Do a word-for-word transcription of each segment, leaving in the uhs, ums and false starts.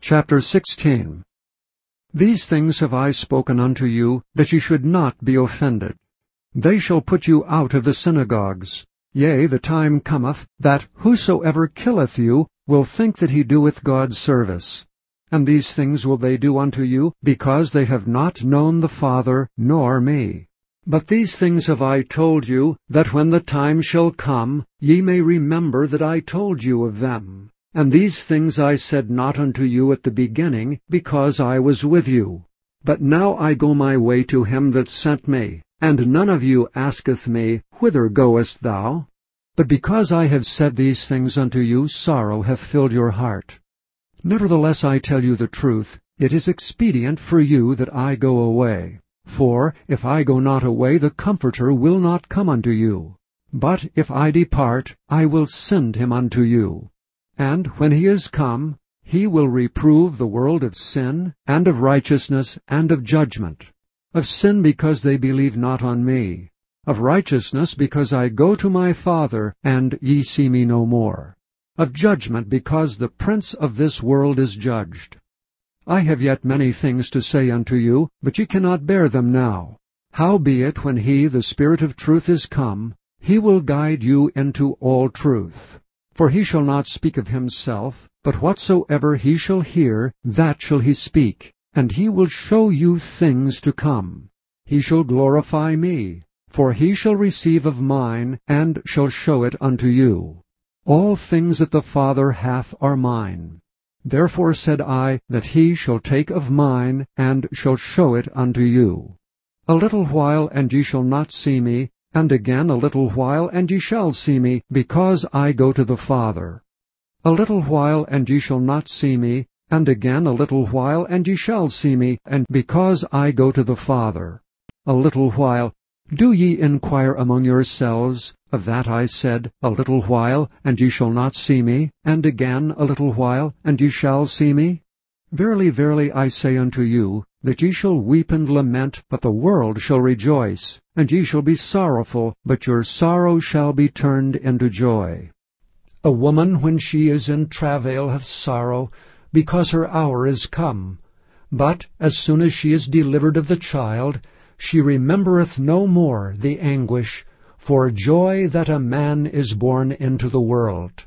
Chapter sixteen. These things have I spoken unto you, that ye should not be offended. They shall put you out of the synagogues. Yea, the time cometh, that whosoever killeth you will think that he doeth God service. And these things will they do unto you, because they have not known the Father, nor me. But these things have I told you, that when the time shall come, ye may remember that I told you of them. And these things I said not unto you at the beginning, because I was with you. But now I go my way to him that sent me, and none of you asketh me, Whither goest thou? But because I have said these things unto you, sorrow hath filled your heart. Nevertheless I tell you the truth, it is expedient for you that I go away. For if I go not away, the Comforter will not come unto you. But if I depart, I will send him unto you. And when he is come, he will reprove the world of sin, and of righteousness, and of judgment. Of sin, because they believe not on me. Of righteousness, because I go to my Father, and ye see me no more. Of judgment, because the prince of this world is judged. I have yet many things to say unto you, but ye cannot bear them now. Howbeit, when he, the Spirit of truth, is come, he will guide you into all truth. For he shall not speak of himself, but whatsoever he shall hear, that shall he speak, and he will show you things to come. He shall glorify me, for he shall receive of mine, and shall show it unto you. All things that the Father hath are mine. Therefore said I, that he shall take of mine, and shall show it unto you. A little while, and ye shall not see me, and again a little while, and ye shall see me, because I go to the Father. A little while, and ye shall not see me, and again a little while, and ye shall see me, and because I go to the Father. A little while. Do ye inquire among yourselves? Of that I said, A little while, and ye shall not see me, and again a little while, and ye shall see me? Verily, verily, I say unto you, that ye shall weep and lament, but the world shall rejoice. And ye shall be sorrowful, but your sorrow shall be turned into joy. A woman, when she is in travail, hath sorrow, because her hour is come. But as soon as she is delivered of the child, she remembereth no more the anguish, for joy that a man is born into the world.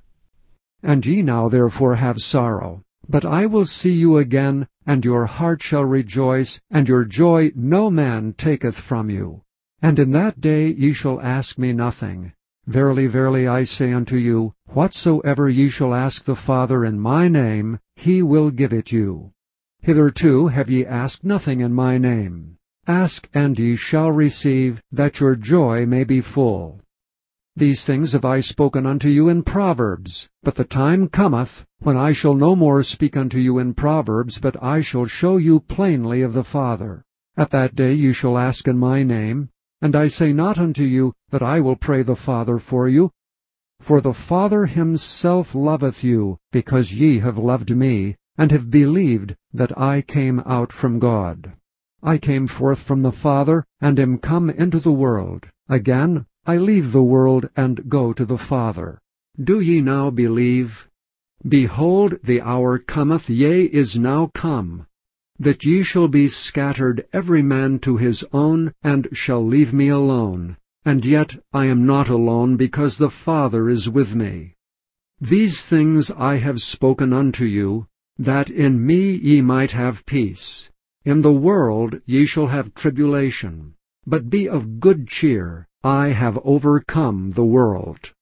And ye now therefore have sorrow. But I will see you again, and your heart shall rejoice, and your joy no man taketh from you. And in that day ye shall ask me nothing. Verily, verily, I say unto you, whatsoever ye shall ask the Father in my name, he will give it you. Hitherto have ye asked nothing in my name. Ask, and ye shall receive, that your joy may be full. These things have I spoken unto you in Proverbs. But the time cometh, when I shall no more speak unto you in Proverbs, but I shall show you plainly of the Father. At that day ye shall ask in my name. And I say not unto you, that I will pray the Father for you. For the Father himself loveth you, because ye have loved me, and have believed that I came out from God. I came forth from the Father, and am come into the world. Again, I leave the world, and go to the Father. Do ye now believe? Behold, the hour cometh, yea, is now come, that ye shall be scattered every man to his own, and shall leave me alone. And yet I am not alone, because the Father is with me. These things I have spoken unto you, that in me ye might have peace. In the world ye shall have tribulation. But be of good cheer, I have overcome the world.